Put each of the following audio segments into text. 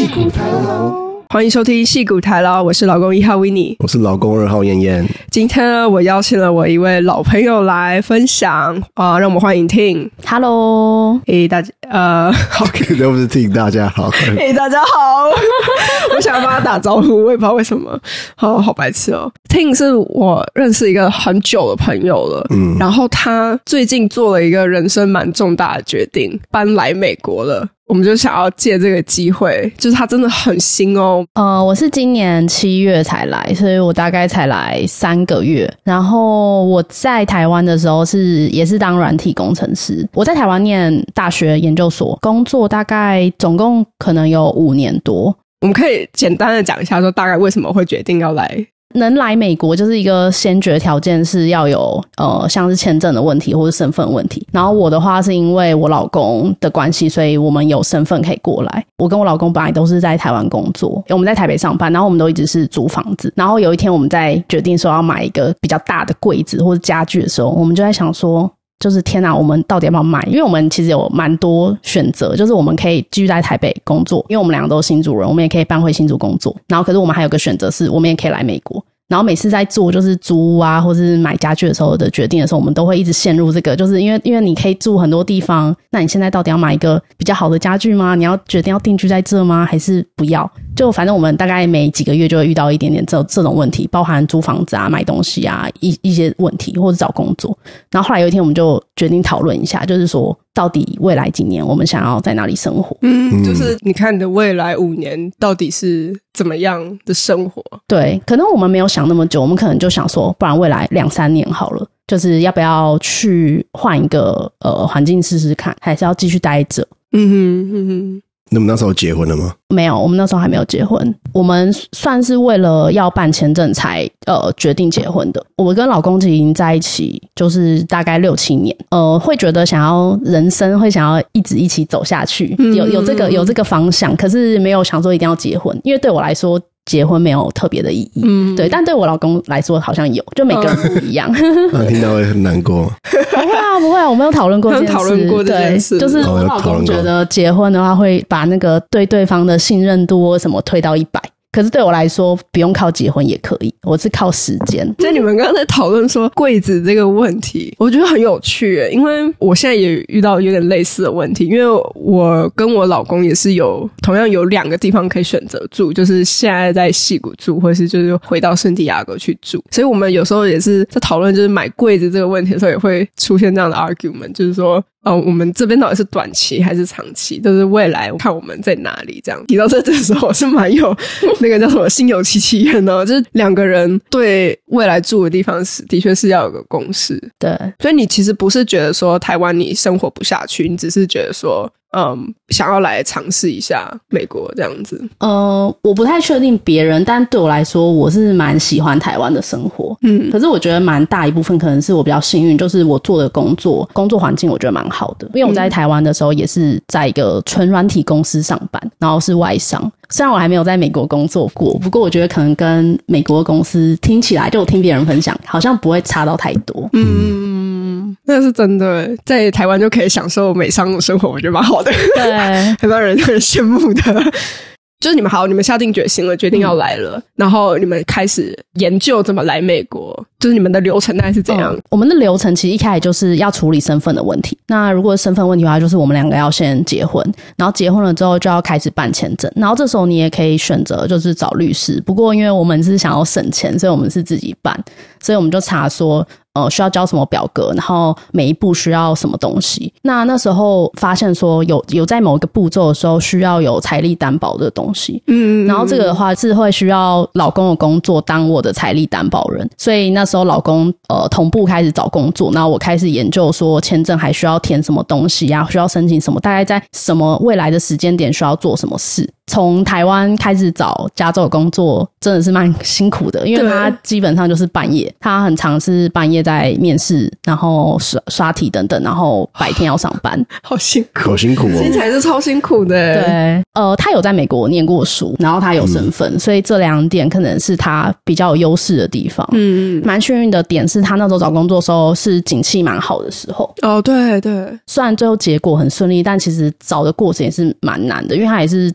矽谷台劳， 欢迎收听矽谷台劳，我是老公1号 Winnie， 我是老公2号燕燕。 今天呢，我邀请了我一位老朋友来分享让我们欢迎 Ting。Hello， 大家好， 这不是 Ting， 大家好。 大家好，我想要帮他打招呼，我也不知道为什么，好白痴哦。Ting 是我认识一个很久的朋友了，然后他最近做了一个人生蛮重大的决定，搬来美国了。我们就想要借这个机会，就是他真的很新哦。 我是今年7月才来，所以我大概才来3个月。然后我在台湾的时候也是当软体工程师。我在台湾念大学研究所，工作大概总共可能有5年多。 我们可以简单的讲一下说大概为什么会决定要来。 能来美国就是一个先决条件是要有像是签证的问题或是身份问题。然后我的话是因为我老公的关系，所以我们有身份可以过来。我跟我老公本来都是在台湾工作，我们在台北上班，然后我们都一直是租房子。然后有一天我们在决定说要买一个比较大的柜子或者家具的时候，我们就在想说就是天哪，我们到底要不要买？因为我们其实有蛮多选择，就是我们可以继续在台北工作，因为我们两个都是新竹人，我们也可以搬回新竹工作。然后可是我们还有个选择是我们也可以来美国。然后每次在做就是租啊或是买家具的时候的决定的时候，我们都会一直陷入这个，就是因为你可以住很多地方，那你现在到底要买一个比较好的家具吗？你要决定要定居在这吗？还是不要？就反正我们大概每几个月就会遇到一点点这种问题，包含租房子啊、买东西啊一些问题，或者找工作。然后后来有一天我们就决定讨论一下，就是说到底未来几年我们想要在哪里生活。 就是你看你的未来5年到底是怎么样的生活。 对，可能我们没有想那么久，我们可能就想说不然未来2-3年好了，就是要不要去换一个环境试试看，还是要继续待着。 那么那时候结婚了吗？ 没有，我们那时候还没有结婚。我们算是为了要办签证才决定结婚的。我跟老公已经在一起就是大概6-7年，会觉得人生会想要一直一起走下去，有这个方向，可是没有想说一定要结婚，因为对我来说结婚没有特别的意义，对，但对我老公来说好像有，就每个人不一样。 听到会很难过。 不会啊，我没有讨论过这件事。 讨论过这件事， 对，就是我老公觉得结婚的话会把那个对对方的信任度或什么推到100。可是对我来说不用靠结婚也可以，我是靠时间。 所以你们刚刚在讨论说柜子这个问题，我觉得很有趣耶，因为我现在也遇到有点类似的问题，因为我跟我老公也是同样有2个地方可以选择住，就是现在在矽谷住，或是就是回到圣地亚哥去住。所以我们有时候也是在讨论就是买柜子这个问题的时候，也会出现这样的 argument， 就是说我们这边到底是短期还是长期，就是未来看我们在哪里这样。提到这的时候我是蛮有那个叫什么心有戚戚焉哦，就是2个人对未来住的地方的确是要有个共识。 对， 所以你其实不是觉得说台湾你生活不下去，你只是觉得说想要来尝试一下美国这样子。 我不太确定别人，但对我来说我是蛮喜欢台湾的生活。可是我觉得蛮大一部分可能是我比较幸运，就是我做的工作环境我觉得蛮好的。因为我在台湾的时候也是在一个纯软体公司上班，然后是外商。虽然我还没有在美国工作过，不过我觉得可能跟美国的公司听起来，就我听别人分享好像不会差到太多。 那是真的，在台湾就可以享受美商的生活，我觉得蛮好的。 对， 很多人很羡慕的。就是你们下定决心了，决定要来了，然后你们开始研究怎么来美国，就是你们的流程大概是怎样？ 我们的流程其实一开始就是要处理身份的问题。那如果身份问题的话，就是我们2个要先结婚，然后结婚了之后就要开始办签证，然后这时候你也可以选择就是找律师，不过因为我们是想要省钱，所以我们是自己办，所以我们就查说需要交什么表格，然后每一步需要什么东西。那时候发现说有在某一个步骤的时候需要有财力担保的东西，然后这个的话是会需要老公的工作当我的财力担保人，所以那时候老公同步开始找工作，然后我开始研究说签证还需要填什么东西啊，需要申请什么，大概在什么未来的时间点需要做什么事。从台湾开始找加州的工作真的是蛮辛苦的，因为他基本上就是半夜，他很常是半夜在面试，然后刷题等等，然后白天要上班。 好辛苦， 好辛苦哦， 听起来是超辛苦的。 对，他有在美国念过书，然后他有身份，所以这2点可能是他比较有优势的地方。蛮幸运的点是他那时候找工作的时候是景气蛮好的时候。 哦，对对， 虽然最后结果很顺利，但其实找的过程也是蛮难的，因为他也是海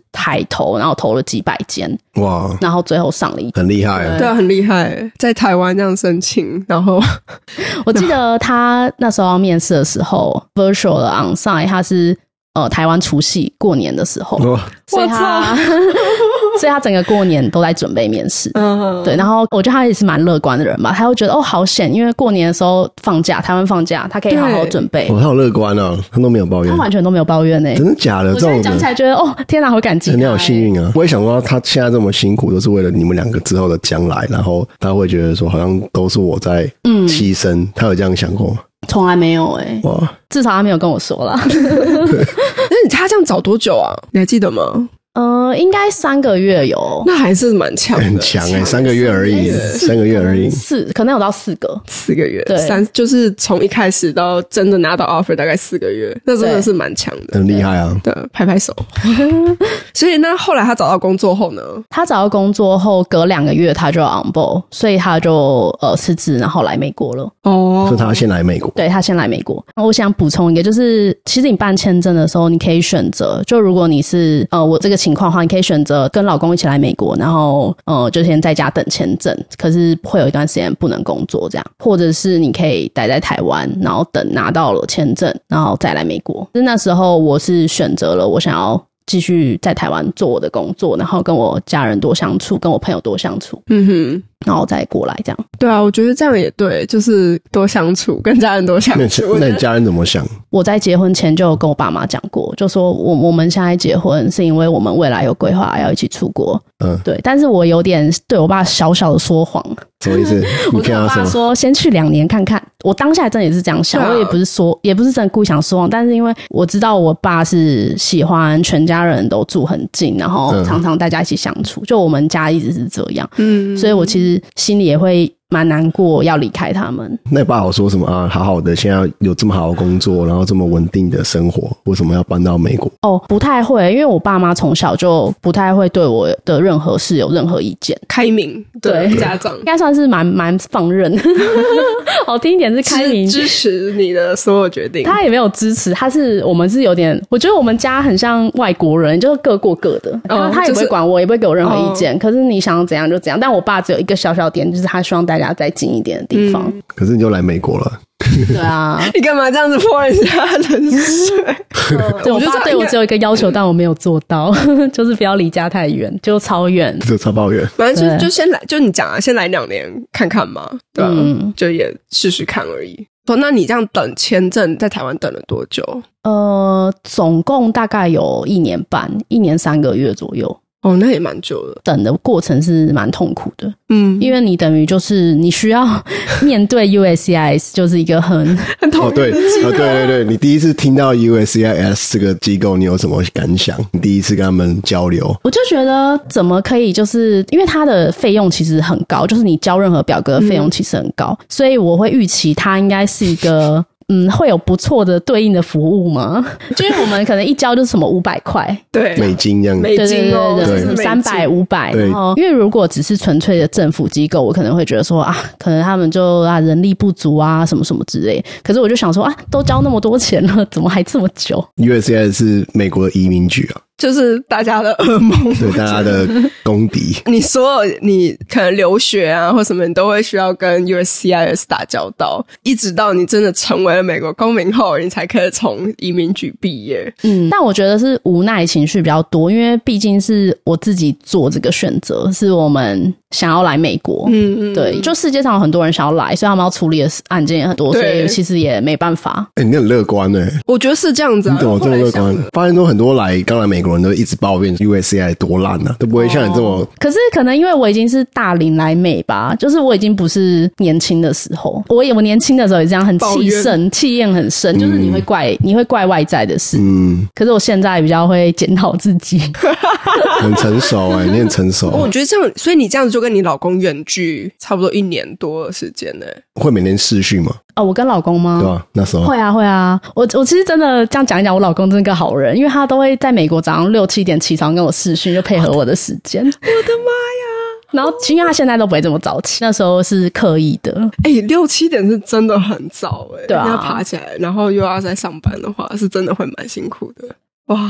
投，然后投了几百间， 哇， 然后最后上了一很厉害啊！ 对啊，很厉害，在台湾这样申请，然后我记得他那时候要面试的时候 virtual 的 onsite 他是台湾除夕过年的时候，所以他整个过年都在准备面试。对，然后我觉得他也是蛮乐观的人吧，他会觉得好险，因为过年的时候放假，台湾放假，他可以好好准备。 他好乐观啊，他都没有抱怨， 他完全都没有抱怨欸。 真的假的？ 我现在讲起来觉得天哪，好感激他。 你好幸运啊！我也想说他现在这么辛苦，都是为了你们两个之后的将来，然后他会觉得说好像都是我在牺牲，他有这样想过吗？ 从来没有哇，至少他没有跟我说啦。 那他这样找多久啊？你还记得吗？ 应该3个月有， 那还是蛮强的， 很强3个月而已，3个月而已， 可能有到4个月， 对 ，3就是从一开始到真的拿到 offer 大概4个月，那真的是蛮强的， 很厉害啊！ 对，拍拍手。所以那后来他找到工作后呢？ 他找到工作后隔2个月他就 on board， 所以他就辞职，然后来美国了。 所以他先来美国， 对，他先来美国。我想补充一个，就是其实你办签证的时候，你可以选择，就如果你是我这个情况的话，你可以选择跟老公一起来美国，然后就先在家等签证，可是会有一段时间不能工作这样，或者是你可以待在台湾，然后等拿到了签证，然后再来美国。那时候我是选择了我想要继续在台湾做我的工作，然后跟我家人多相处，跟我朋友多相处，然后再过来这样。 对啊，我觉得这样也对，就是多相处，跟家人多相处。 那你家人怎么想？ 我在结婚前就跟我爸妈讲过，就说我们现在结婚是因为我们未来有规划要一起出国。对，但是我有点对我爸小小的说谎。 什么意思？ 我跟我爸说先去2年看看。我当下真的也是这样想，我也不是真的故意想说谎，但是因为我知道我爸是喜欢全家人都住很近，然后常常大家一起相处，就我们家一直是这样。所以我其实心里也会蛮难过要离开他们。 那你爸有说什么啊？好好的，现在有这么好的工作，然后这么稳定的生活，为什么要搬到美国？ 不太会，因为我爸妈从小就不太会对我的任何事有任何意见， 开明的家长， 应该算是蛮放任。好听一点是开明， 支持你的所有决定。 他也没有支持，我们是有点，我觉得我们家很像外国人，就是各过各的。他也不会管我，也不会给我任何意见。可是你想怎样就怎样。但我爸只有一个小小点，就是他希望大家再近一点的地方。 可是你就来美国了。 对啊， 你干嘛这样子泼人家冷水？ 对，我爸对我只有一个要求，但我没有做到，就是不要离家太远，就超远， 就超抱怨。 反正就先来，就你讲啊，先来2年看看嘛，对吧？就也试试看而已。那你这样等签证在台湾等了多久？ 总共大概有1年半，1年3个月左右。 那也蛮久的， 等的过程是蛮痛苦的。因为你等于就是你需要面对 USCIS 就是一个很痛苦的机构。 对，你第一次听到 USCIS 这个机构，你有什么感想？你第一次跟他们交流， 我就觉得怎么可以，就是因为它的费用其实很高，就是你交任何表格的费用其实很高，所以我会预期它应该是一个会有不错的对应的服务吗？就是我们可能一交就是什么500块， 对， 美金这样， 美金对，300、500。然后，因为如果只是纯粹的政府机构，我可能会觉得说可能他们就人力不足什么什么之类。可是我就想说都交那么多钱了，怎么还这么久 ？USCIS 是美国的移民局啊。 就是大家的噩梦， 对大家的公敌。 你所有你可能留学或什么，你都会需要跟 USCIS 打交道，一直到你真的成为了美国公民后，你才可以从移民局毕业。 但我觉得是无奈情绪比较多，因为毕竟是我自己做这个选择，是我们想要来美国。对，就世界上有很多人想要来，所以他们要处理的案件也很多，所以其实也没办法。 你很乐观我觉得是这样子你怎么这么乐观？发现都很多刚来美国人都一直抱怨 USCIS 多烂都不会像你这么。 可是可能因为我已经是大龄来美吧，就是我已经不是年轻的时候。我年轻的时候也这样，很气焰很深，就是你会怪外在的事。可是我现在比较会检讨自己。 很成熟你很成熟。 我觉得这样，所以你这样子就跟你老公远距差不多1年多的时间会每天视讯吗？ 我跟老公吗？ 对啊，那时候会啊。我其实真的这样讲一讲，我老公真是个好人，因为他都会在美国早上6、7点起床跟我视讯，就配合我的时间。我的妈呀！ 然后因为他现在都不会这么早起，那时候是刻意的。 6、7点是真的很早对啊， 要爬起来，然后又要在上班的话，是真的会蛮辛苦的。哇！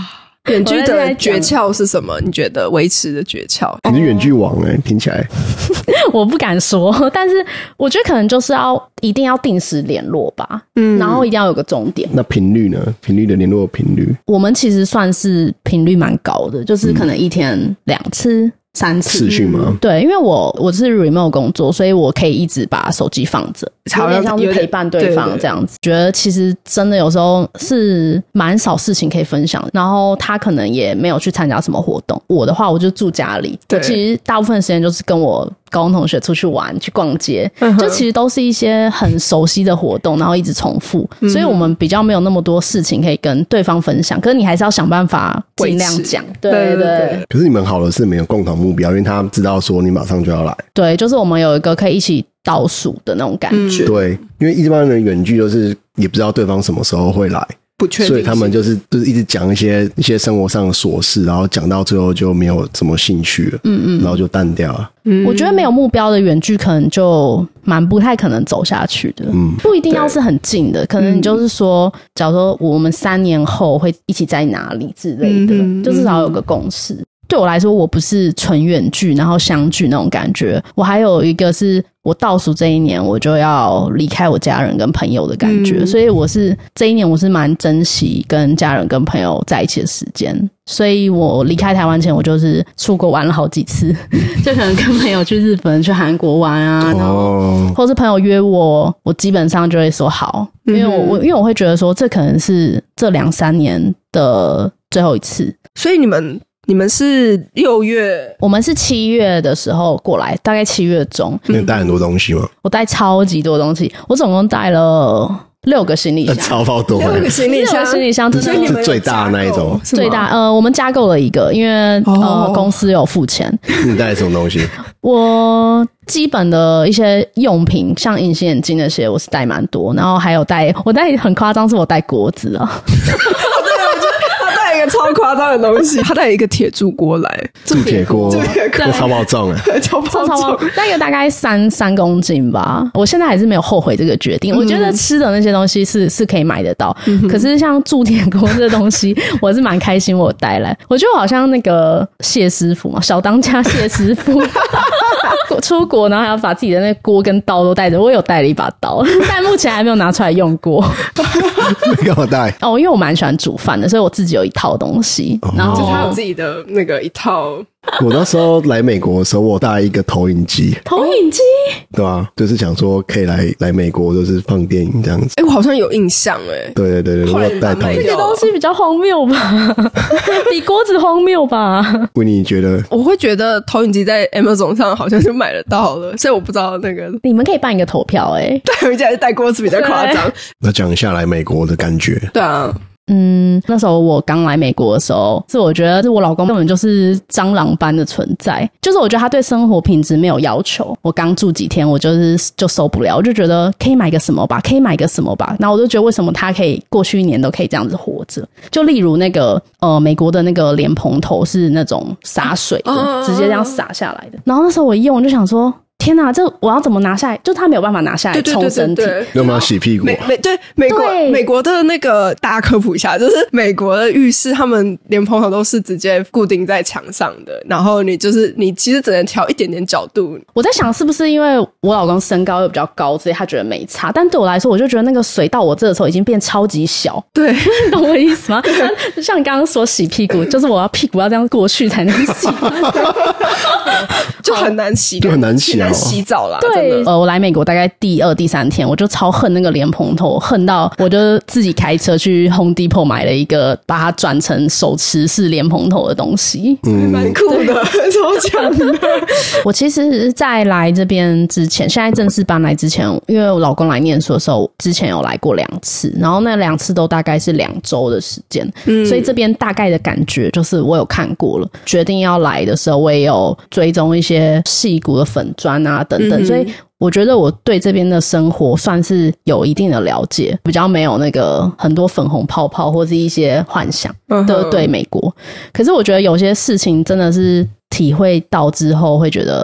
远距的诀窍是什么？你觉得维持的诀窍？ 你是远距王听起来我不敢说，但是我觉得可能就是一定要定时联络吧，然后一定要有个终点。 那频率呢？频率的联络频率， 我们其实算是频率蛮高的，就是可能一天2次。3次视讯吗？ 对，因为我是 remote 工作，所以我可以一直把手机放着，有点像是陪伴对方这样子。觉得其实真的有时候是蛮少事情可以分享的，然后他可能也没有去参加什么活动。我的话，我就住家里，我其实大部分时间就是跟我高中同学出去玩、去逛街，就其实都是一些很熟悉的活动，然后一直重复，所以我们比较没有那么多事情可以跟对方分享。可是你还是要想办法尽量讲，对对。 可是你们好的是没有共同目标，因为他知道说你马上就要来。 对，就是我们有一个可以一起倒数的那种感觉。 对，因为一般人远距就是也不知道对方什么时候会来。 不确定， 所以他们就是一直讲一些生活上的琐事，然后讲到最后就没有什么兴趣了，然后就淡掉了。 我觉得没有目标的远距可能就蛮不太可能走下去的，不一定要是很近的，可能你就是说，假如说我们3年后会一起在哪里之类的，就至少有个共识。对我来说，我不是纯远距然后相聚那种感觉，我还有一个是我倒数这1年我就要离开我家人跟朋友的感觉，所以这1年我是蛮珍惜跟家人跟朋友在一起的时间，所以我离开台湾前我就是出国玩了好几次就可能跟朋友去日本去韩国玩啊，然后或是朋友约我基本上就会说好，因为我会觉得说这可能是这2-3年的最后一次。 所以你们是6月， 我们是7月的时候过来，大概7月中。 你带很多东西吗？ 我带超级多东西，我总共带了6个行李箱， 超多 6个行李箱， 这是最大的那一种， 最大。我们加购了一个，因为公司有付钱。 你带什么东西？ 我基本的一些用品，像隐形眼镜那些，我是带蛮多，然后还有我带很夸张，是我带锅子啊。 一个超夸张的东西，他带一个铁铸锅来， 铸铁锅，超爆重超爆重， 那个大概3公斤吧。我现在还是没有后悔这个决定。我觉得吃的那些东西是可以买得到，可是像铸铁锅这东西，我是蛮开心我带来。我觉得我好像那个谢师傅嘛，小当家谢师傅。出国然后还要把自己的那锅跟刀都带着，我有带了一把刀，但目前还没有拿出来用过。 你干嘛带？ 因为我蛮喜欢煮饭的，所以我自己有一套东西，然后就他有自己的那个一套。 我那时候来美国的时候，我带一个投影机。 投影机？ 对啊，就是想说可以来美国，就是放电影这样子。 我好像有印象对，我带投影机。 这个东西比较荒谬吧，比锅子荒谬吧。 维尼觉得？ 我会觉得投影机在 Amazon 上好像就买得到了，所以我不知道那个。 你们可以办一个投票投影机还是带锅子比较夸张。 那讲一下来美国的感觉。 对啊。 那时候我刚来美国的时候，是我觉得是我老公根本就是蟑螂般的存在，就是我觉得他对生活品质没有要求。我刚住几天，我就受不了，我就觉得可以买个什么吧，然后我就觉得为什么他可以过去1年都可以这样子活着。就例如那个美国的那个莲蓬头是那种洒水的，直接这样洒下来的。然后那时候我一用，我就想说。天哪，这我要怎么拿下来？就他没有办法拿下来冲身体， 要不要洗屁股？ 美国的那个大家科普一下，就是美国的浴室，他们莲蓬头都是直接固定在墙上的，然后你其实只能调一点点角度。我在想是不是因为我老公身高又比较高，所以他觉得没差，但对我来说，我就觉得那个水到我这的时候已经变超级小。对，你懂我的意思吗？像你刚刚说洗屁股，就是我要屁股要这样过去才能洗，就很难洗， 就很难洗啊。 洗澡啦， 对，我来美国大概第2、第3天，我就超恨那个莲蓬头，恨到我就自己开车去 Home Depot 买了一个，把它转成手持式莲蓬头的东西， 蛮酷的，超强的。 我其实在来这边之前，现在正式搬来之前，因为我老公来念书的时候，之前有来过2次，然后那2次都大概是2周的时间，所以这边大概的感觉就是我有看过了。决定要来的时候，我也有追踪一些矽谷的粉砖啊等等，所以我觉得我对这边的生活算是有一定的了解，比较没有那个很多粉红泡泡或是一些幻想的对美国。可是我觉得有些事情真的是体会到之后会觉得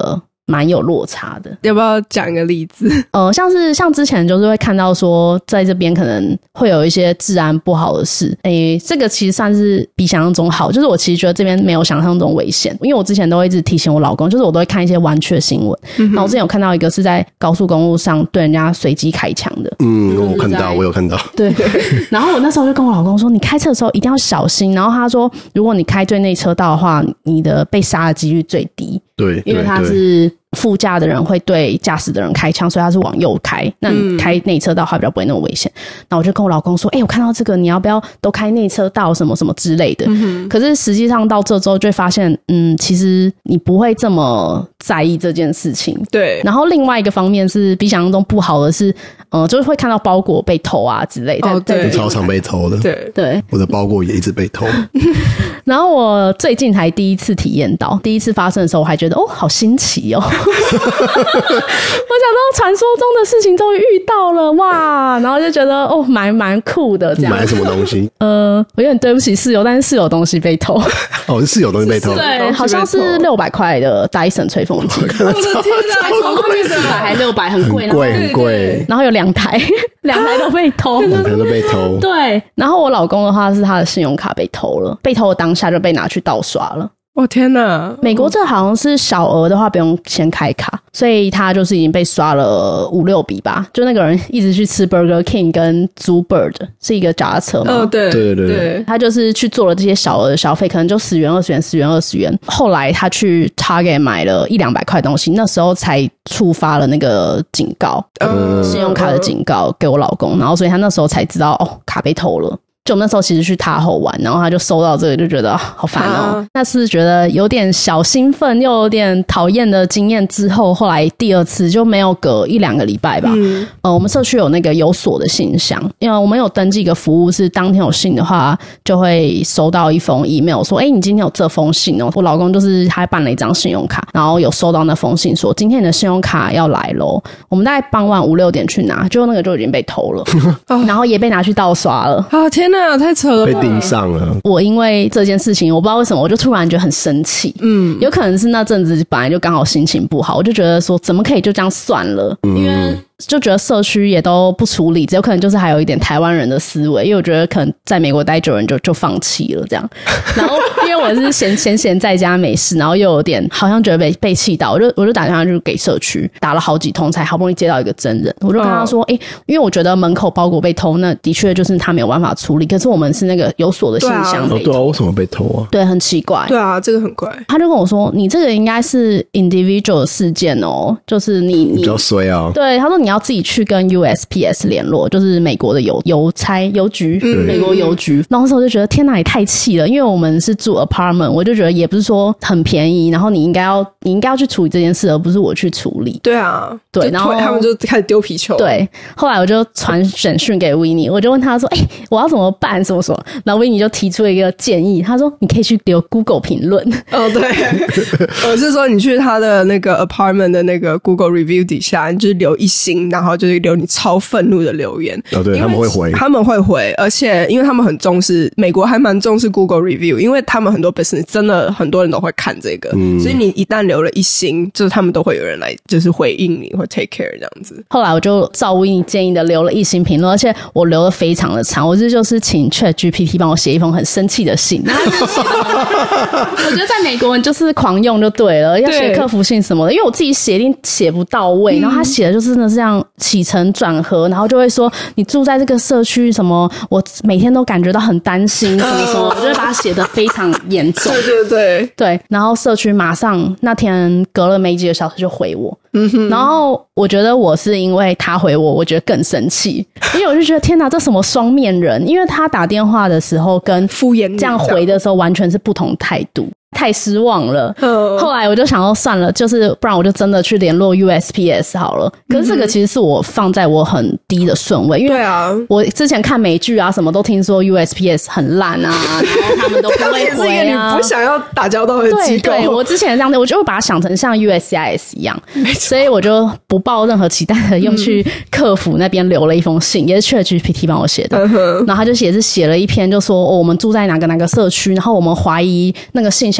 蛮有落差的。 要不要讲一个例子？ 像之前就是会看到说在这边可能会有一些治安不好的事，这个其实算是比想象中好，就是我其实觉得这边没有想象中危险，因为我之前都会一直提醒我老公，就是我都会看一些弯曲的新闻，然后我之前有看到一个是在高速公路上对人家随机开枪的， 我有看到， 对，然后我那时候就跟我老公说，你开车的时候一定要小心，然后他说如果你开对内车道的话，你的被杀的几率最低， 对， 因为他是副驾的人会对驾驶的人开枪，所以他是往右开，那你开内车道的话比较不会那么危险。那我就跟我老公说，我看到这个你要不要都开内车道什么什么之类的，可是实际上到这周就会发现其实你不会这么在意这件事情。 对， 然后另外一个方面是比想象中不好的是就是会看到包裹被偷啊之类的， 对， 超常被偷的， 对， 我的包裹也一直被偷。 然后我最近才第一次体验到，第一次发生的时候我还觉得好新奇哦我想到传说中的事情终于遇到了哇，然后就觉得蛮酷的这样。 买什么东西？ 我有点对不起室友，但是室友东西被偷。 是室友东西被偷？ 对，好像是600块的 Dyson 吹风机。 我的天哪， 从后面400还600，很贵， 很贵。 然后有2台都被偷 ，2台都被偷。 对，然后我老公的话是他的信用卡被偷了，被偷的当下就被拿去盗刷了。 天哪！ 美国这好像是小额的话不用先开卡，所以他就是已经被刷了5-6笔吧。就那个人一直去吃 Burger King 跟租 Bird 是一个脚踏车嘛， 对， 他就是去做了这些小额的消费，可能就10元20元10元20元。后来他去 Target 买了100-200块东西，那时候才触发了那个警告，信用卡的警告给我老公，然后所以他那时候才知道卡被偷了。就我们那时候其实去塔后玩，然后他就收到这个就觉得好烦哦。那是觉得有点小兴奋又有点讨厌的经验之后，后来第二次就没有隔1-2个礼拜吧。我们社区有那个有锁的信箱，因为我们有登记一个服务，是当天有信的话就会收到一封 email 说你今天有这封信哦。我老公就是他办了一张信用卡，然后有收到那封信说今天你的信用卡要来咯。我们大概傍晚5-6点去拿，结果那个就已经被偷了然后也被拿去盗刷了。 天哪，太扯了吧， 被盯上了。 我因为这件事情我不知道为什么我就突然觉得很生气，有可能是那阵子本来就刚好心情不好，我就觉得说怎么可以就这样算了，因为就觉得社区也都不处理，只有可能就是还有一点台湾人的思维，因为我觉得可能在美国待久人就放弃了这样。然后因为我是闲在家没事，然后又有点好像觉得被气到，我就打电话就给社区打了好几通才好不容易接到一个真人，我就跟他说因为我觉得门口包裹被偷，那的确就是他没有办法处理，可是我们是那个有锁的信箱被偷。 为什么被偷啊？ 对，很奇怪。 对啊，这个很怪。 他就跟我说你这个应该是 individual 事件哦，就是你比较衰啊。 对，他说你要自己去跟 USPS 联络，就是美国的邮局，美国邮局。然后那时候就觉得天哪，也太气了，因为我们是住 apartment， 我就觉得也不是说很便宜，然后你应该要去处理这件事，而不是我去处理。 对啊， 对，然后他们就开始丢皮球。 对，后来我就传简讯给 Winnie， 我就问他说我要怎么办什么什么，然后 Winnie 就提出了一个建议，他说你可以去留 Google 评论。 对，我是说你去他的那个 apartment 的那个 Google review 底下，你就是留1星，然后就是留你超愤怒的留言。 对，他们会回， 而且因为他们很重视，美国还蛮重视 Google review， 因为他们很多 business 真的很多人都会看这个，所以你一旦留了1星，就是他们都会有人来就是回应你或 take care 这样子。后来我就照Winnie建议的留了1星评论，而且我留的非常的长，我就是请 ChatGPT 帮我写一封很生气的信。我觉得在美国人就是狂用就对了，要写客服信什么的，因为我自己写一定写不到位，然后他写的就是真的是这样起承转合，然后就会说你住在这个社区什么，我每天都感觉到很担心什么什么，我就会把它写得非常严重。对，然后社区马上那天隔了没几个小时就回我，然后我觉得我是因为他回我觉得更生气，因为我就觉得天哪，这什么双面人，因为他打电话的时候跟敷衍这样回的时候完全是不同态度。太失望了。后来我就想说算了，就是不然我就真的去联络 USPS 好了。可是这个其实是我放在我很低的顺位，因为我之前看美剧啊什么都听说 USPS 很烂啊，然后他们都不会回啊。 你不想要打交道的机构。 对，我之前这样的，我就会把它想成像 USCIS 一样，所以我就不抱任何期待的又去客服那边留了一封信，也是 ChatGPT 帮我写的。然后他就写了一篇就说我们住在哪个社区，然后我们怀疑那个信箱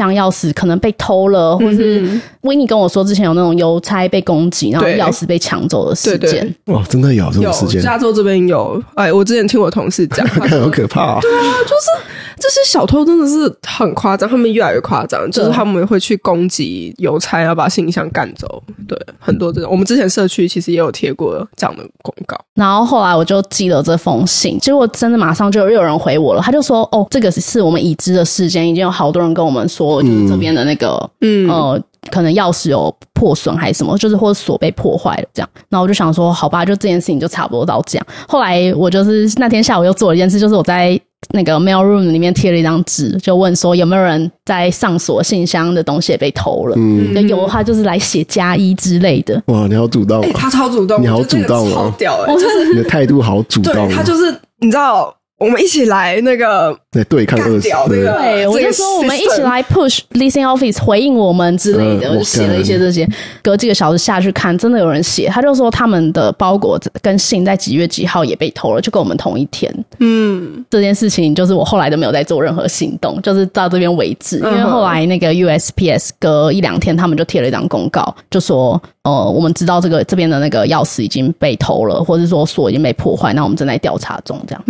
箱钥匙可能被偷了，或是维尼跟我说之前有那种邮差被攻击，然后钥匙被抢走的事件。 哇，真的有这种事件？ 加州这边有，我之前听我同事讲， 好可怕对啊，就是这些小偷真的是很夸张，他们越来越夸张，就是他们会去攻击邮差，要把行李箱赶走。对，很多这种，我们之前社区其实也有贴过这样的公告。 然后后来我就寄了这封信，结果真的马上就又有人回我了，他就说这个是我们已知的事件，已经有好多人跟我们说，就是这边的那个可能钥匙有破损还是什么，就是或者锁被破坏了这样。然后我就想说好吧，就这件事情就差不多到这样。后来我就是那天下午又做了一件事，就是我在那个 mail room 里面贴了一张纸，就问说有没有人在上锁信箱的东西也被偷了。有的话就是来写+1之类的。 哇，你好主动他超主动， 你好主动超屌就是你的态度好主动。 对，他就是你知道我们一起来那个对抗恶势， 对，我就说我们一起来 push leasing office 回应我们之类的，我就写了一些这些。隔几个小时下去看，真的有人写，他就说他们的包裹跟信在几月几号也被偷了，就跟我们同一天。这件事情就是我后来都没有再做任何行动，就是到这边为止。因为后来那个 USPS 隔1-2天，他们就贴了一张公告，就说我们知道这边的那个钥匙已经被偷了，或者说锁已经被破坏，那我们正在调查中，这样。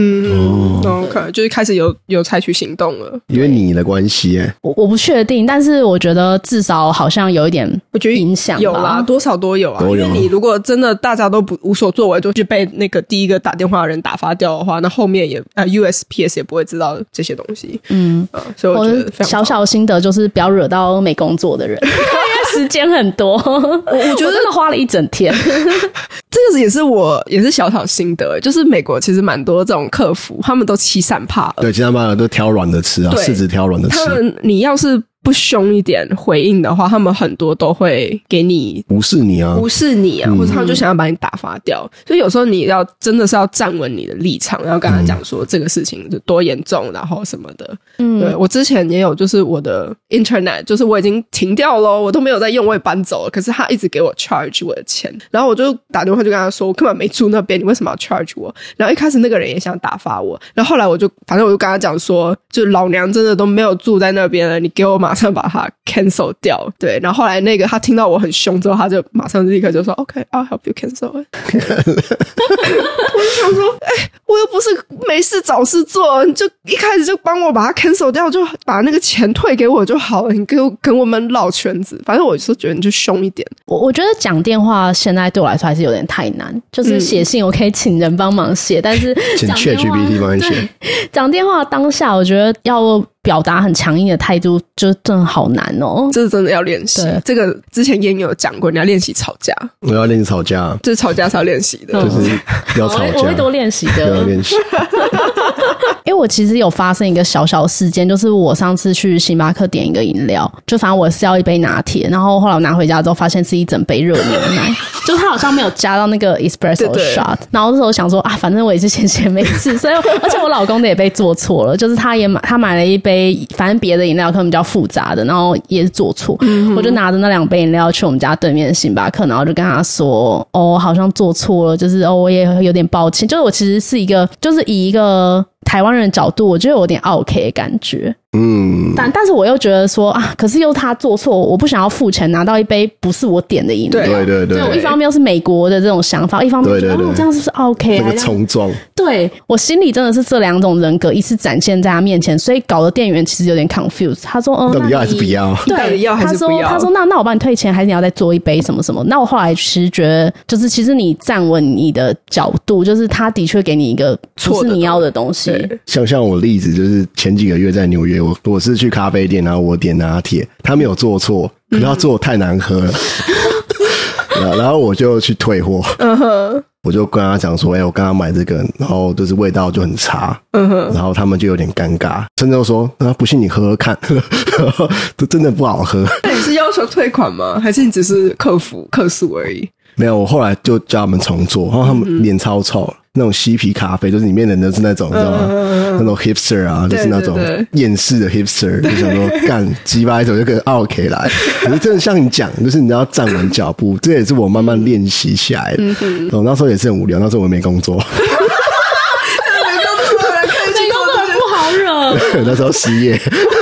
OK， 就是开始有采取行动了， 因为你的关系我不确定，但是我觉得至少好像有一点影响吧， 有啦，多少都有啊。 因为你如果真的大家都无所作为，就被那个第一个打电话的人打发掉的话，那后面也USPS 也不会知道这些东西。所以我觉得非常小小心得就是不要惹到没工作的人，因为时间很多。我觉得真的花了一整天。 这个也是小小心得，就是美国其实蛮多这种客服，他们都欺善怕恶， 对，欺善怕恶都挑软的吃啊，柿子挑软的吃。 他们你要是不凶一点回应的话，他们很多都会给你无视你啊， 或者他们就想要把你打发掉。所以有时候你要真的是要站稳你的立场，然后跟他讲说这个事情就多严重，然后什么的。对，我之前也有，就是我的 internet 就是我已经停掉了，我都没有在用，我也搬走了，可是他一直给我 charge 我的钱，然后我就打电话就跟他说我根本没住那边，你为什么要 charge 我？然后一开始那个人也想打发我，然后后来我就跟他讲说，就老娘真的都没有住在那边了，你给我马上把它 cancel 掉。对，然后后来那个他听到我很凶之后，他就马上立刻就说 OK I'll help you cancel it 我就想说我又不是没事找事做，你就一开始就帮我把它 cancel 掉，就把那个钱退给我就好了，你跟我们绕圈子。反正我是觉得你就凶一点。 我觉得讲电话现在对我来说还是有点太难，就是写信我可以请人帮忙写，但是请 ChatGPT 帮你写。 讲电话当下我觉得要表达很强硬的态度就真的好难哦， 这真的要练习。这个之前也有讲过，你要练习吵架。 我要练习吵架， 这吵架是要练习的， 就是要吵架。 我会多练习的， 要练习。 因为我其实有发生一个小小事件，就是我上次去星巴克点一个饮料，就反正我是要一杯拿铁，然后后来我拿回家之后发现是一整杯热牛奶，就它好像没有加到那个 espresso shot。然后那时候想说反正我也是闲闲没事，所以而且我老公的也被做错了，就是他买了一杯反正别的饮料可能比较复杂的，然后也是做错。我就拿着那2杯饮料去我们家对面的星巴克，然后就跟他说好像做错了，就是我也有点抱歉，就是我其实是一个就是以一个台湾人的角度，我觉得有点 OK 的感觉。但是我又觉得说可是又他做错，我不想要付钱拿到一杯不是我点的饮料。 对， 我一方面又是美国的这种想法，一方面觉得这样是不是 OK？ 那个冲撞， 对，我心里真的是这2种人格一次展现在他面前，所以搞得店员其实有点 confused。他说到底要还是不要？ 对，要还是不要？ 他说那我帮你退钱，还是你要再做一杯什么什么？那我后来其实觉得，就是其实你站稳你的角度，就是他的确给你一个不是你要的东西。 像我例子就是前几个月在纽约，我是去咖啡店，然后我点拿铁，他没有做错，可是他做得太难喝了。然后我就去退货。我就跟他讲说我刚刚买这个，然后就是味道就很差。然后他们就有点尴尬，甚至说不信你喝喝看。都真的不好喝。 那你是要求退款吗？还是你只是客诉而已？ 没有，我后来就叫他们重做，然后他们脸超臭，那种嬉皮咖啡，就是里面的人都是那种，你知道吗？那种 hipster 啊，就是那种厌世的 hipster， 就想说干鸡巴一头就跟 OK 来。可是真的像你讲，就是你要站稳脚步，这也是我慢慢练习起来的。那时候也是很无聊，那时候我没工作。没工作不好惹。 那时候失业。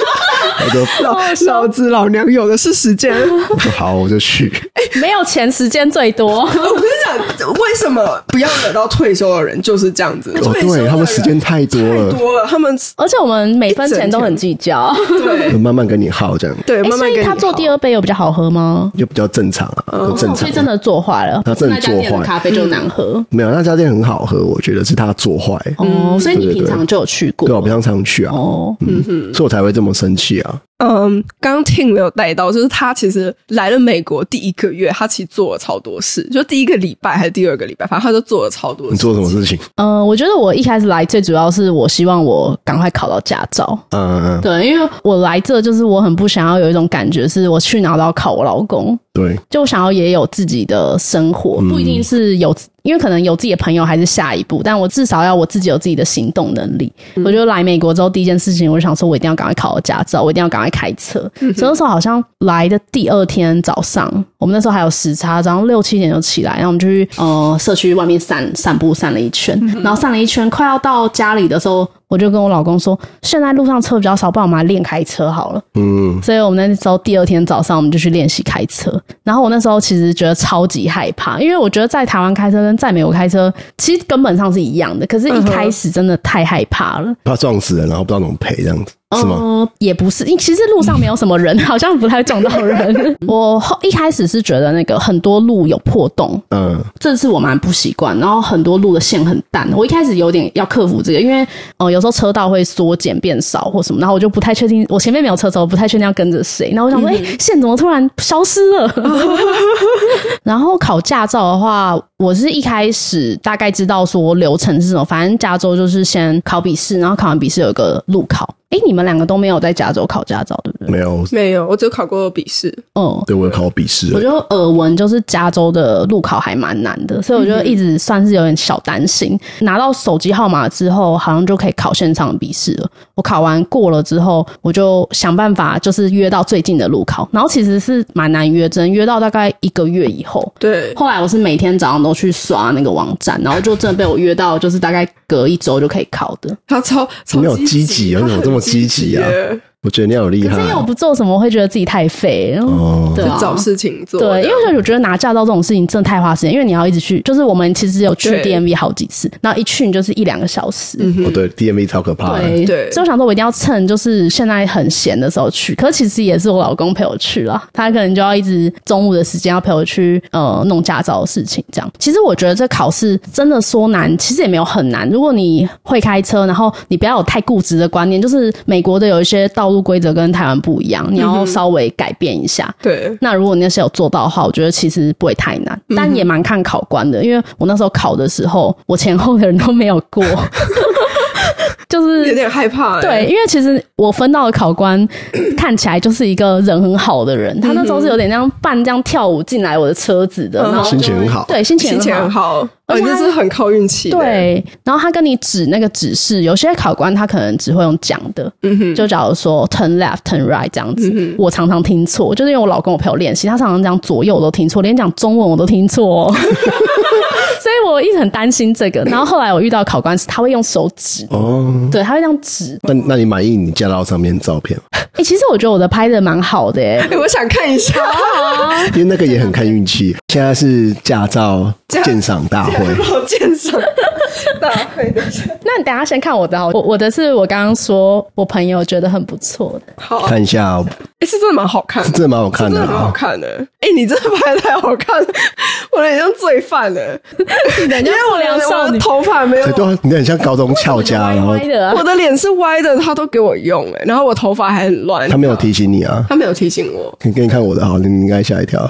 老子老娘有的是时间。 我说好，我就去。 没有钱时间最多。 我跟你讲，为什么不要等到退休的人就是这样子？ 哦，对，他们时间太多了， 他们而且我们每分钱都很计较。 对， 慢慢跟你耗这样。 对，慢慢跟你耗。 所以他做第二杯有比较好喝吗？ 就比较正常啊，都正常。 所以真的做坏了， 他真的做坏， 咖啡就难喝。 没有，那家店很好喝，我觉得是他做坏。 哦，所以你平常就有去过？ 对，我平常常去啊。哦，所以我才会这么生气啊。 刚听没有带到，就是他其实来了美国第1个月，他其实做了超多事，就第1个礼拜还是第2个礼拜，反正他就做了超多事。 你做什么事情？ 我觉得我一开始来最主要是我希望我赶快考到驾照。对，因为我来这就是我很不想要有一种感觉是我去哪都要靠我老公。 对， 就我想要也有自己的生活，不一定是有，因为可能有自己的朋友还是下一步，但我至少要我自己有自己的行动能力。我觉得来美国之后第一件事情，我就想说我一定要赶快考到驾照，我一定要赶快开车。所以那时候好像来的第2天早上，我们那时候还有时差，早上6、7点就起来，然后我们就去社区外面散步，散了一圈，然后散了一圈，快要到家里的时候，我就跟我老公说，现在路上车比较少，不然我们来练开车好了。所以我们那时候第2天早上我们就去练习开车。然后我那时候其实觉得超级害怕，因为我觉得在台湾开车跟在美国开车其实根本上是一样的，可是一开始真的太害怕了， 怕撞死人，然后不知道怎么赔这样子。是吗？ 也不是，其实路上没有什么人，好像不太撞到人。我一开始是觉得那个很多路有破洞，这次我蛮不习惯，然后很多路的线很淡，我一开始有点要克服这个，因为有时候车道会缩减变少或什么，然后我就不太确定，我前面没有车走，我不太确定要跟着谁，然后我想说，线怎么突然消失了？然后考驾照的话，我是一开始大概知道说流程是什么，反正加州就是先考笔试，然后考完笔试有一个路考。你们2个都没有在加州考驾照对不对？ 没有，我只有考过笔试。 对，我有考过笔试。 我就耳闻就是加州的路考还蛮难的，所以我就一直算是有点小担心。拿到手机号码之后，好像就可以考线上的笔试了。我考完过了之后，我就想办法就是约到最近的路考，然后其实是蛮难约，只能约到大概1个月以后。 对， 后来我是每天早上都去刷那个网站，然后就真的被我约到，就是大概隔1周就可以考的。 他超你有积极，你怎么这么积极啊？我觉得你好厉害。 可是因为我不做什么，我会觉得自己太废。对啊， 找事情做。 对，因为我觉得拿驾照这种事情真的太花时间，因为你要一直去，就是我们其实有去 DMV 好几次，然后一去你就是1-2个小时。 对 ，DMV 超可怕的。 对，所以我想说我一定要趁就是现在很闲的时候去，可是其实也是我老公陪我去啦，他可能就要一直中午的时间要陪我去弄驾照的事情这样。其实我觉得这考试真的说难，其实也没有很难。如果你会开车，然后你不要有太固执的观念，就是美国的有一些道路规则跟台湾不一样，你要稍微改变一下。 对， 那如果你那些有做到的话，我觉得其实不会太难，但也蛮看考官的，因为我那时候考的时候，我前后的人都没有过。就是有点害怕。 对，因为其实我分到的考官看起来就是一个人很好的人，他那时候是有点那样扮这样跳舞进来我的车子的，然后心情很好。 对，心情很好。 而且是很靠运气的。 对，然后他跟你指那个指示，有些考官他可能只会用讲的，就假如说 turn left turn right 这样子，我常常听错，就是因为我老公我陪我练习，他常常讲左右我都听错，连讲中文我都听错。所以我一直很担心这个。然后后来我遇到考官是他会用手指，对，他会这样指。 那你满意你驾照上面照片吗？ 其实我觉得我的拍的蛮好的我想看一下。 因为那个也很看运气。现在是驾照鉴赏大会， 鉴赏大会的。 那你等一下先看我的好，我的是我刚刚说我朋友觉得很不错的， 好看一下。 是真的蛮好看的， 是真的蛮好看的， 真的蛮好看的。你真的拍得太好看了，我有点像罪犯了。因为我的头发没有， 你很像高中翘家，然后我的脸是歪的，他都给我用然后我头发还很乱。 他没有提醒你啊？ 他没有提醒我。 给你看我的好，你应该吓一跳。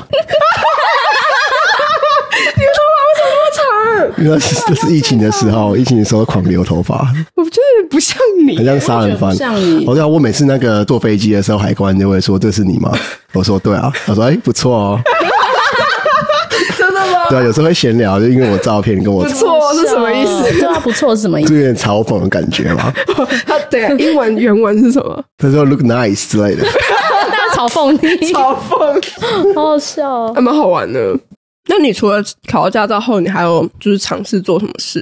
你的头发为什么那么长？ 因为这是疫情的时候，疫情的时候狂留头发。 我觉得不像你， 很像杀人犯。 像你。 我每次那个坐飞机的时候，海关就会说：“这是你吗？”我说：“对啊。”他说：“不错哦。” 真的吗？ 对啊，有时候会闲聊，就因为我照片跟我不错是什么意思？ 对啊，不错是什么意思？ 就有点嘲讽的感觉嘛。 他对英文原文是什么？ 他说 “look nice” 之类的。 大家嘲讽你， 嘲讽， 好好笑， 还蛮好玩的。那你除了考到驾照后，你还有就是尝试做什么事吗？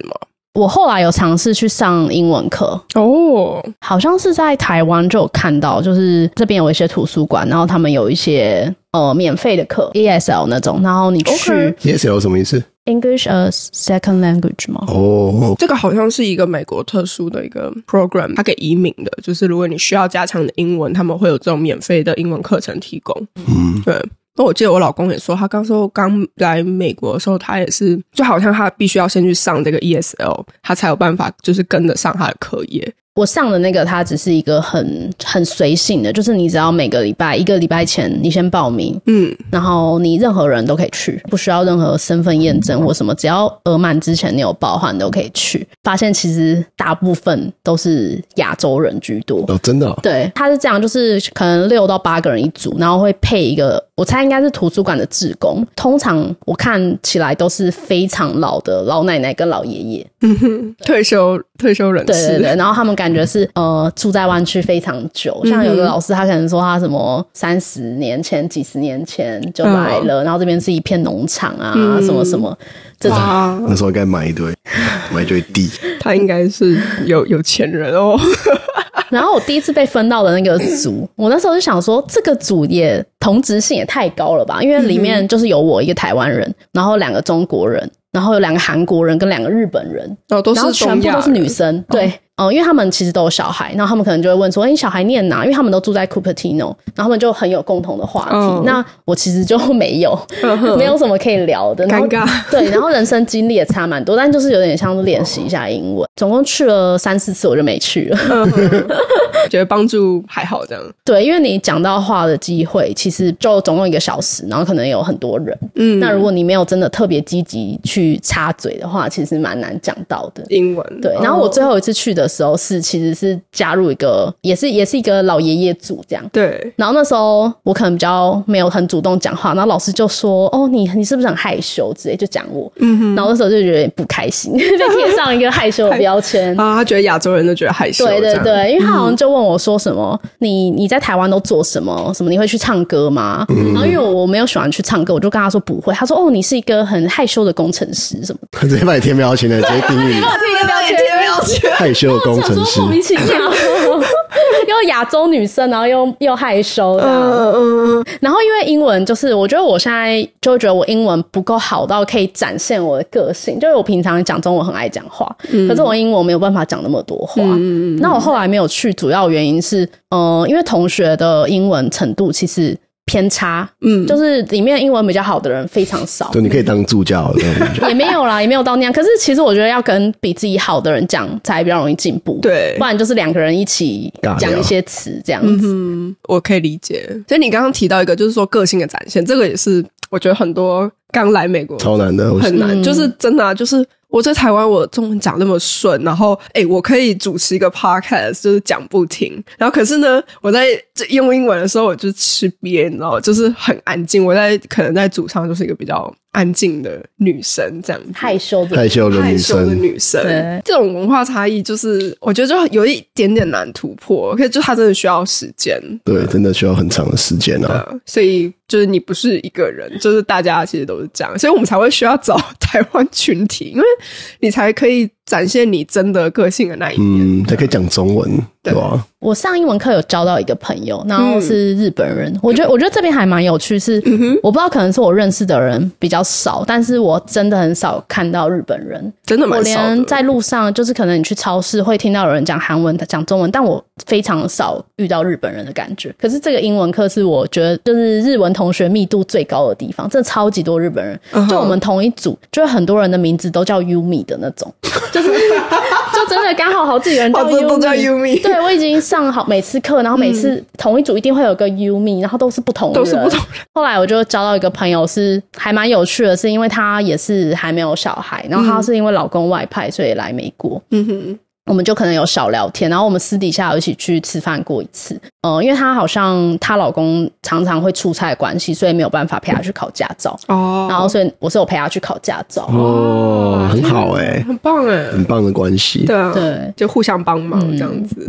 我后来有尝试去上英文课哦， 好像是在台湾就有看到，就是这边有一些图书馆，然后他们有一些免费的课 ESL 那种，然后你去 ESL 什么意思？ English as Second Language 吗？ 哦， 这个好像是一个美国特殊的一个 program， 它给移民的，就是如果你需要加强的英文，他们会有这种免费的英文课程提供。对。那我记得我老公也说，他刚来美国的时候，他也是就好像他必须要先去上这个 ESL， 他才有办法就是跟得上他的课业。 我上的那个它只是一个很随性的，就是你只要每个礼拜一个礼拜前你先报名，然后你任何人都可以去，不需要任何身份验证或什么，只要额满之前你有报的话你都可以去。发现其实大部分都是亚洲人居多。 哦，真的哦？ 对，他是这样，就是可能6到8个人一组，然后会配一个，我猜应该是图书馆的志工，通常我看起来都是非常老的老奶奶跟老爷爷， 退休人士。 对对对，然后他们感觉是住在湾区非常久，像有个老师他可能说他什么30年前几十年前就来了，然后这边是一片农场啊，什么什么这种。 那时候应该买一堆地。 他应该是有钱人哦。 然后我第一次被分到的那个组，我那时候就想说这个组也同质性也太高了吧，因为里面就是有我一个台湾人，然后2个中国人，然后有2个韩国人跟2个日本人，然后全部都是女生。对，因为他们其实都有小孩，然后他们可能就会问说你小孩念哪，因为他们都住在 Cupertino， 然后他们就很有共同的话题。那我其实就没有什么可以聊的， 尴尬。 对，然后人生经历也差蛮多，但就是有点像是练习一下英文。总共去了3-4次我就没去了。 觉得帮助还好这样。 对，因为你讲到话的机会其实就总共1个小时，然后可能有很多人，那如果你没有真的特别积极去插嘴的话，其实蛮难讲到的英文。 对，然后我最后一次去的时候其实是加入一个也是一个老爷爷组这样。对，然后那时候我可能比较没有很主动讲话，然后老师就说你是不是很害羞之类，就讲我。然后那时候就觉得不开心，被贴上一个害羞的标签啊，他觉得亚洲人都觉得害羞。 对对对，因为他好像就问我说什么你在台湾都做什么你会去唱歌吗？然后因为我没有喜欢去唱歌，我就跟他说不会。他说你是一个很害羞的工程师什么的。 直接把你贴标签了，直接定义害羞的工程师， 莫名其妙。又亚洲女生，然后又害羞的。然后因为英文就是我觉得我现在就会觉得我英文不够好到可以展现我的个性，就是我平常讲中文很爱讲话，可是我英文没有办法讲那么多话。那我后来没有去主要原因是因为同学的英文程度其实偏差，就是里面英文比较好的人非常少， 就你可以当助教也没有啦，也没有到那样。可是其实我觉得要跟比自己好的人讲才比较容易进步，对，不然就是2个人一起讲一些词这样子。 我可以理解。所以你刚刚提到一个就是说个性的展现，这个也是我觉得很多刚来美国超难的， 很难，就是真的就是我在台湾我中文讲那么顺，然后我可以主持一个 podcast 就是讲不停，然后可是呢我在用英文的时候我就吃瘪，你知道吗？就是很安静，我可能在组上就是一个比较安静的女生这样子， 害羞的女生。这种文化差异就是我觉得就有一点点难突破，可是就它真的需要时间。 对，真的需要很长的时间啊。 所以就是你不是一个人，就是大家其实都是这样，所以我们才会需要找台湾群体，因为你才可以展现你真的个性的那一面， 才可以讲中文，对吧？ 我上英文课有交到一个朋友，然后是日本人。我觉得这边还蛮有趣，是我不知道可能是我认识的人比较少，但是我真的很少看到日本人， 真的蛮少的。 我连在路上就是可能你去超市会听到有人讲韩文讲中文，但我非常少遇到日本人的感觉。可是这个英文课是我觉得就是日文同学密度最高的地方，真的超级多日本人。就我们同一组就很多人的名字都叫 Yumi 的那种，就是就真的刚好好几个人叫 Yumi， 都叫 Yumi。 对，我已经上好每次课，然后每次同一组一定会有个 Yumi， 然后都是不同人，后来我就交到一个朋友是还蛮有趣的，是因为他也是还没有小孩，然后他是因为老公外派所以来美国。我们就可能有小聊天，然后我们私底下有一起去吃饭过一次。因为她好像她老公常常会出差的关系，所以没有办法陪她去考驾照。然后所以我是有陪她去考驾照。 很好很棒很棒的关系。 对啊， 对，就互相帮忙这样子。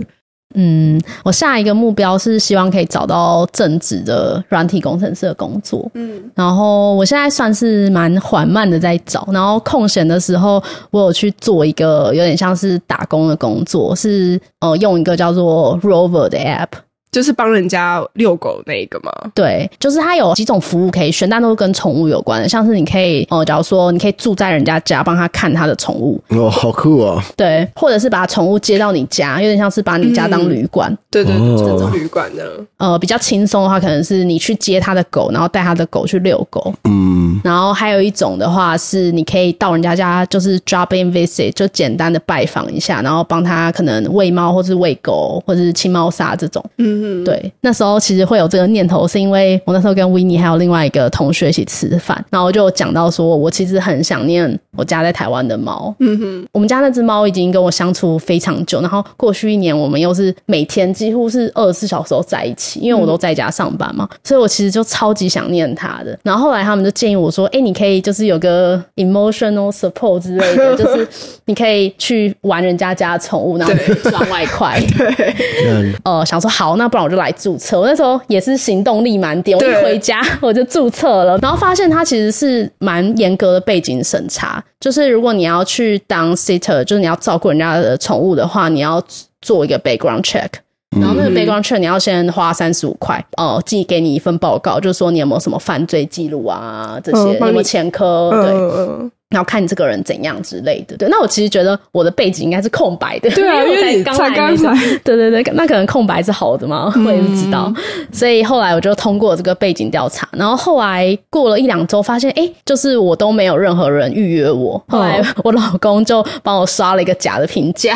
我下一个目标是希望可以找到正职的软体工程师的工作。然后我现在算是蛮缓慢的在找，然后空闲的时候我有去做一个有点像是打工的工作，是用一个叫做 Rover 的 app。 就是帮人家遛狗那个吗？ 对，就是它有几种服务可以选，但都是跟宠物有关的，像是你可以假如说你可以住在人家家帮他看他的宠物。 好酷哦。 对，或者是把宠物接到你家，有点像是把你家当旅馆。 对对，这种旅馆的。 比较轻松的话可能是你去接他的狗，然后带他的狗去遛狗。然后还有一种的话是你可以到人家家，就是 drop in visit， 就简单的拜访一下，然后帮他可能喂猫或是喂狗或者是清猫砂这种。对，那时候其实会有这个念头是因为我那时候跟 Winnie 还有另外一个同学一起吃饭，然后我就讲到说我其实很想念我家在台湾的猫。我们家那只猫已经跟我相处非常久，然后过去1年我们又是每天几乎是24小时都在一起，因为我都在家上班嘛，所以我其实就超级想念它的。然后后来他们就建议我说你可以就是有个 emotional support 之类的，就是你可以去玩人家家的宠物，然后赚外快。想说好，那不然我就来注册。我那时候也是行动力满点，我一回家我就注册了，然后发现它其实是蛮严格的背景审查，就是如果你要去当 sitter， 就是你要照顾人家的宠物的话，你要做一个 background check。然后那个 background check 你要先花35块寄给你一份报告，就是说你有没有什么犯罪记录啊，这些有没有前科，对，然后看你这个人怎样之类的。对，那我其实觉得我的背景应该是空白的。 对啊，因为你才刚来。 对对对，那可能空白是好的吗？我也不知道。所以后来我就通过这个背景调查，然后后来过了1-2周发现就是我都没有任何人预约我。后来我老公就帮我刷了一个假的评价。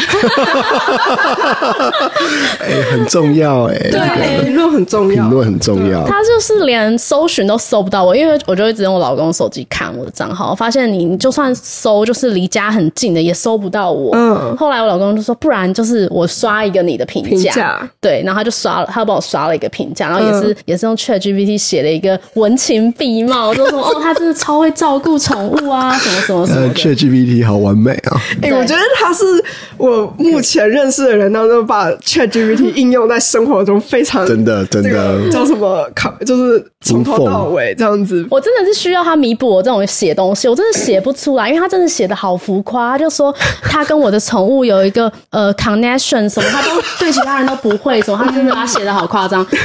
很重要对，评论很重要， 评论很重要。 他就是连搜寻都搜不到我，因为我就一直用我老公手机看我的账号，发现你就算搜就是离家很近的也搜不到我。后来我老公就说不然就是我刷一个你的评价。对，然后他就他帮我刷了一个评价，然后也是用 ChatGPT 写了一个文情并茂，就说他真的超会照顾宠物啊什么什么什么的。 ChatGPT 好完美啊。 我觉得他是我目前认识的人当中把 ChatGPT 应用在生活中非常真的叫什么就是从头到尾这样子。 我真的是需要他弥补我这种写东西，我真的写不出来，因为他真的写的好浮夸。他就说他跟我的宠物有一个connection 什么，他都对其他人都不会什么，他真的他写的好夸张。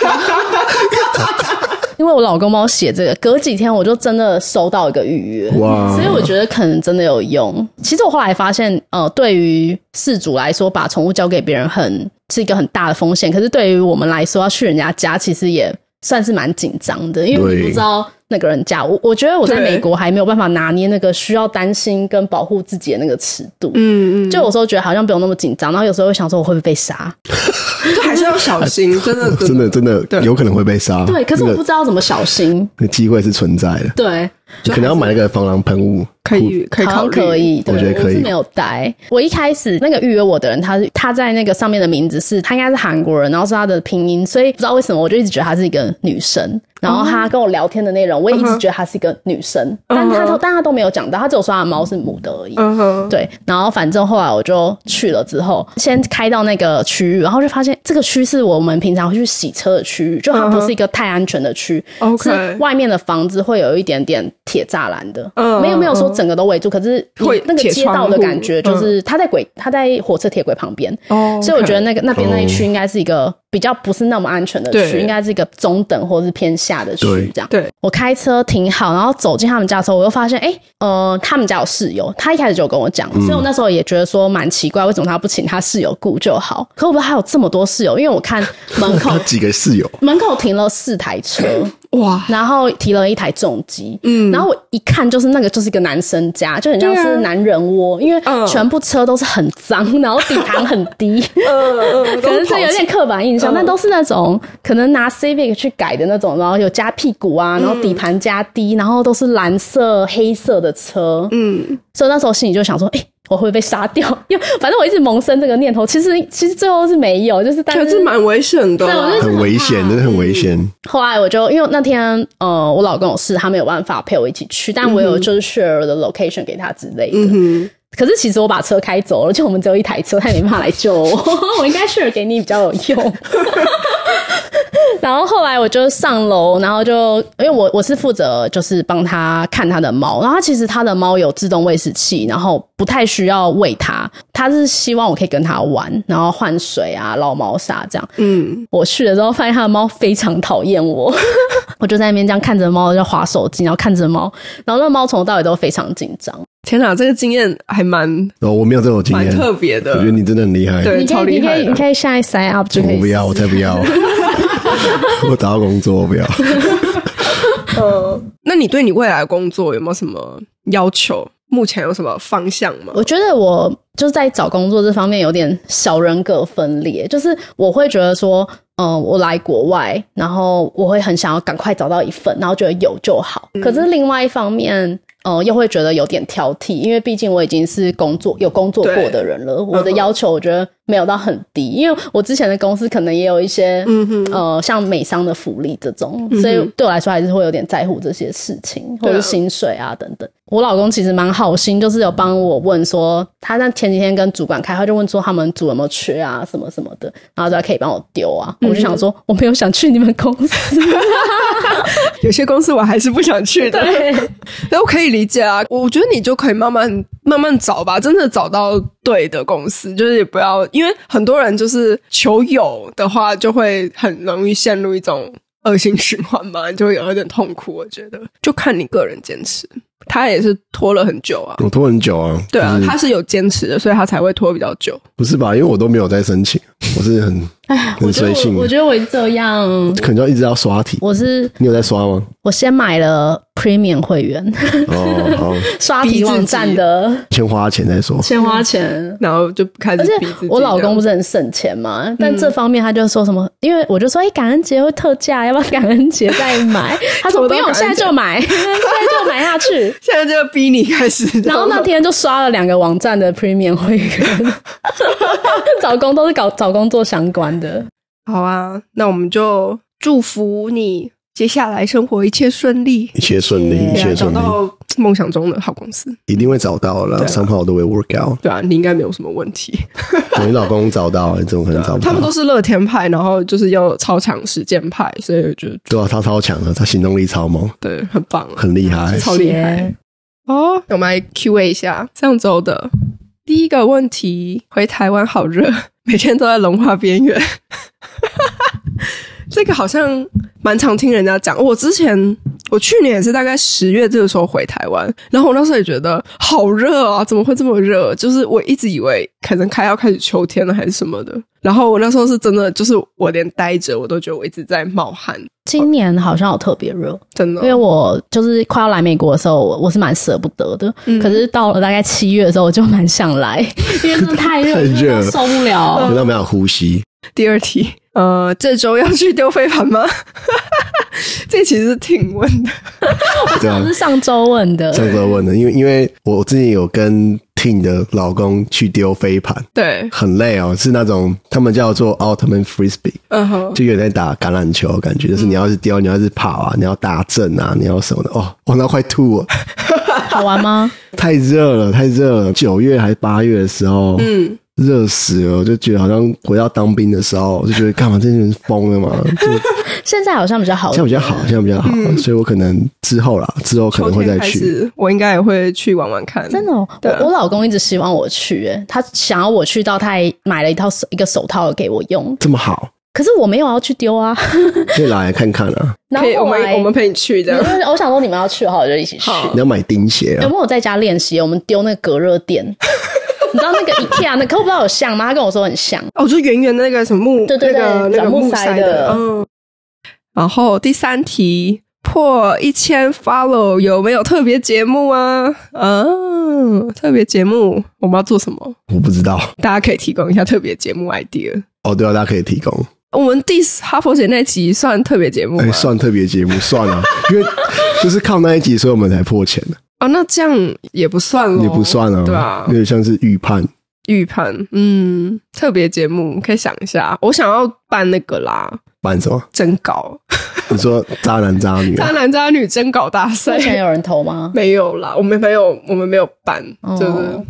因为我老公帮我写这个，隔几天我就真的收到一个预约。哇！所以我觉得可能真的有用。其实我后来发现对于饲主来说把宠物交给别人是一个很大的风险，可是对于我们来说要去人家家其实也算是蛮紧张的，因为你不知道那个人家，我觉得我在美国还没有办法拿捏那个需要担心跟保护自己的那个尺度。就有时候觉得好像不用那么紧张，然后有时候会想说我会不会被杀， 就还是要小心。 真的有可能会被杀。 对，可是我不知道怎么小心。 那机会是存在的。 对， 可能要买那个防狼喷雾。 可以考虑， 可以， 我觉得可以。 我是没有带。我一开始那个预约我的人，他在那个上面的名字他应该是韩国人，然后是他的拼音，所以不知道为什么我就一直觉得他是一个女生。然后他跟我聊天的内容，我也一直觉得他是一个女生，但他都没有讲到，他只有说他的猫是母的而已。对，然后反正后来我就去了之后，先开到那个区域，然后就发现这个区是我们平常会去洗车的区域，就它不是一个太安全的区，是外面的房子会有一点点铁栅栏的，没有说整个都围住，可是那个街道的感觉就是他在火车铁轨旁边，所以我觉得那边那一区应该是一个比较不是那么安全的区，应该是一个中等或是偏下的区这样。对，我开车停好，然后走进他们家的时候，我又发现他们家有室友，他一开始就有跟我讲，所以我那时候也觉得说蛮奇怪，为什么他不请他室友顾就好？可我不知道他有这么多室友，因为我看门口几个室友， 门口停了4台车。 哇！ 然后提了一台重机，然后我一看就是那个就是一个男生家，就很像是男人窝，因为全部车都是很脏，然后底盘很低，可能是有点刻板印象，但都是那种可能拿 Civic 去改的那种，然后有加屁股啊，然后底盘加低，然后都是蓝色、黑色的车，所以那时候心里就想说，我会不会被杀掉？因为反正我一直萌生这个念头，其实最后是没有，就是但是蛮危险的， 对， 很危险，真的很危险。 后来我就因为那天我老公有事，他没有办法陪我一起去，但我有就是 share 的 location 给他之类的。 可是其实我把车开走了，就我们只有一台车，他也没办法来救我。我应该 share 给你比较有用。然后后来我就上楼，然后就因为我是负责就是帮他看他的猫，然后其实他的猫有自动喂食器，然后不太需要喂它，他是希望我可以跟他玩，然后换水啊、捞猫砂这样。我去了之后发现他的猫非常讨厌我，我就在那边这样看着猫，就滑手机，然后看着猫，然后那猫从头到尾都非常紧张。 天哪，这个经验还蛮我没有这种经验， 蛮特别的。 我觉得你真的很厉害， 对，超厉害的。 你可以现在 sign up 就可以。 我不要，我才不要。我找到工作，我不要。 那你对你未来的工作有没有什么要求？目前有什么方向吗？ 我觉得我就是在找工作这方面有点小人格分裂，就是我会觉得说我来国外，然后我会很想要赶快找到一份，然后觉得有就好。可是另外一方面又会觉得有点挑剔，因为毕竟我已经是有工作过的人了，我的要求我觉得没有到很低，因为我之前的公司可能也有一些像美商的福利这种，所以对我来说还是会有点在乎这些事情，或者薪水啊等等。我老公其实蛮好心，就是有帮我问说，他在前几天跟主管开会就问说他们组有没有缺啊什么什么的，然后他可以帮我丢啊。我就想说我没有想去你们公司。 有些公司我还是不想去的。对，但我可以理解啊，我觉得你就可以慢慢找吧，真的找到对的公司，就是也不要，因为很多人就是求有的话就会很容易陷入一种恶性循环嘛，就会有一点痛苦。我觉得就看你个人坚持，他也是拖了很久啊。 我拖很久啊。 对啊，他是有坚持的，所以他才会拖比较久。 不是吧？因为我都没有在申请，我是很随性。 我觉得我这样可能就一直要刷题。你有在刷吗？ 我先买了 Premium 会员。 好。 刷题网站的。 先花钱再说。 先花钱， 然后就开始逼自己。 我老公不是很省钱嘛，但这方面他就说什么，因为我就说感恩节会特价，要不要感恩节再买？他说不用，现在就买，现在就买下去。 现在就要逼你开始。 然后那天就刷了2个网站的 Premium 会员。找工都是找工作相关的。 好啊，那我们就祝福你接下来生活一切顺利， 一切顺利，一切顺利， 找到梦想中的好公司， 一定会找到了，somehow都会 work out。 对啊，你应该没有什么问题。 你老公找到，你怎么可能找不到？ 他们都是乐天派，然后就是要超强实践派，所以我觉得对啊，他超强的，他行动力超猛， 对，很棒， 很厉害， 超厉害。哦，我们来 Q&A 一下上周的第一个问题：回台湾好热，每天都在融化边缘。这个好像蛮常听人家讲。我去年也是大概10月这个时候回台湾，然后我那时候也觉得好热啊，怎么会这么热？就是我一直以为可能要开始秋天了还是什么的。然后我那时候是真的，就是我连待着我都觉得我一直在冒汗。 今年好像有特别热， 真的， 因为我就是快要来美国的时候，我是蛮舍不得的。可是到了大概7月的时候，我就蛮想来，因为真的太热，了，受不了， 热到没有呼吸。 第二题，这周要去丢飞盘吗？这其实是挺问的， 对啊，是上周问的， 因为我之前有跟 Ting 的老公去丢飞盘， 对，很累哦，是那种他们叫做 Ultimate Frisbee，就有点在打橄榄球的感觉，就是你要是丢，你要是跑啊，你要打正啊，你要什么的，我那快吐了。 好玩吗？ 太热了，9月还8月的时候，热死了，我就觉得好像回到当兵的时候，我就觉得干嘛这些人疯了嘛。 现在好像比较好， 现在比较好，所以我可能之后可能会再去。 我应该也会去玩玩看。 真的我老公一直希望我去，他想要我去到，他还买了一个手套给我用， 这么好。 可是我没有要去丢啊， 可以来看看啊。 可以，我们陪你去这样。 我想说你们要去的话，我就一起去。 你要买钉鞋啊？ 有没有在家练习？我们丢那个隔热垫。你知道那个 IKEA 那可我不知道有像吗？他跟我说很像。 就圆圆的那个什么木， 对， 那个木塞的。 然后第3题，破1000 follow 有没有特别节目啊？特别节目我们要做什么？ 我不知道， 大家可以提供一下特别节目 idea。 对啊，大家可以提供。 我们哈佛姐那集算特别节目吗？ 算特别节目，算啊，因为就是靠那一集，所以我们才破钱的。 那这样也不算咯， 也不算啊， 对啊， 有点像是预判， 特别节目可以想一下，我想要办那个啦。 办什么？ 征稿。 你说渣男渣女渣男渣女征稿大赛， 目前有人投吗？ 没有啦，我们没有办，就是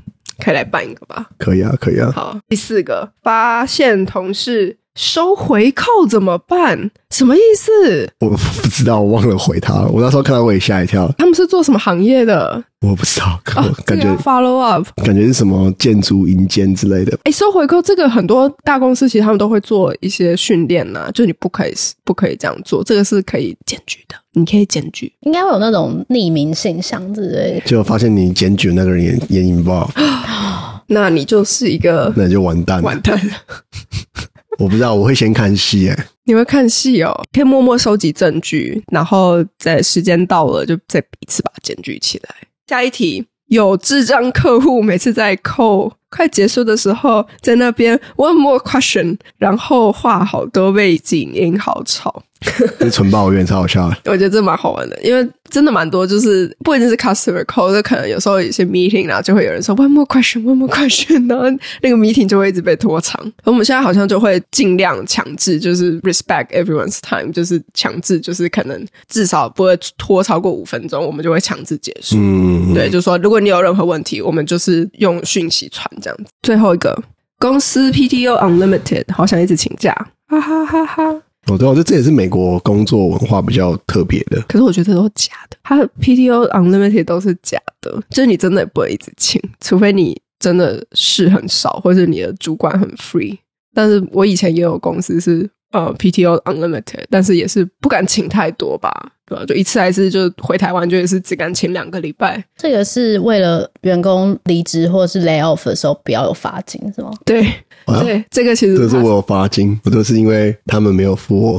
可以来办一个吧？ 可以啊，可以啊。 好，第4个，发现同事收回扣怎么办？什么意思？ 我不知道，我忘了回他了。我那时候看到我也吓一跳。 他们是做什么行业的？ 我不知道，感觉、 follow up， 感觉是什么建筑营建之类的。 收回扣这个很多大公司其实他们都会做一些训练啊，就你不可以这样做，这个是可以检举的，你可以检举， 应该会有那种匿名信箱之类的。 就发现你检举的那个人也引爆， 那你就是一个， 那就完蛋了。我不知道，我会先看戏你会看戏哦，可以默默收集证据，然后在时间到了就再一次把它检举起来。下一题，有智障客户每次在扣快结束的时候在那边 one more question， 然后画好多背景音，好吵。 是纯抱怨，超好笑的。 我觉得这蛮好玩的，因为真的蛮多，就是不一定是 customer call， 就可能有时候有一些 meeting 然后就会有人说 one more question， 然后那个 meeting 就会一直被拖长。我们现在好像就会尽量强制，就是 respect everyone's time， 就是强制，就是可能至少不会拖超过5分钟，我们就会强制结束。对，就是说如果你有任何问题，我们就是用讯息传这样子。最后一个，公司 PTO unlimited， 好想一直请假，哈哈哈哈。 我知道，这也是美国工作文化比较特别的。 可是我觉得这都是假的，它的 PTO unlimited 都是假的，就是你真的也不会一直请，除非你真的事很少，或是你的主管很 free。但是我以前也有公司是PTO unlimited， 但是也是不敢请太多吧，对吧？就一次还是就回台湾就也是只敢请2个礼拜。 这个是为了员工离职或是 lay off 的时候不要有罚金是吗？ 对。对，这个其实这是我有罚金，我都是因为他们没有付我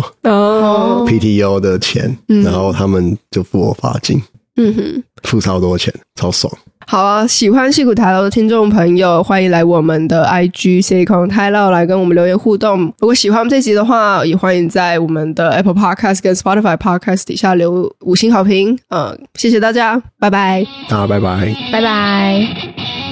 PTO 的钱，然后他们就付我罚金，付超多钱，超爽。 好啊，喜欢矽谷台劳的听众朋友，欢迎来我们的 IG Silicon 台劳来跟我们留言互动。如果喜欢我们这集的话，也欢迎在我们的 Apple Podcast 跟 Spotify Podcast 底下留5星好评。谢谢大家，拜拜。 大家拜拜， 拜拜。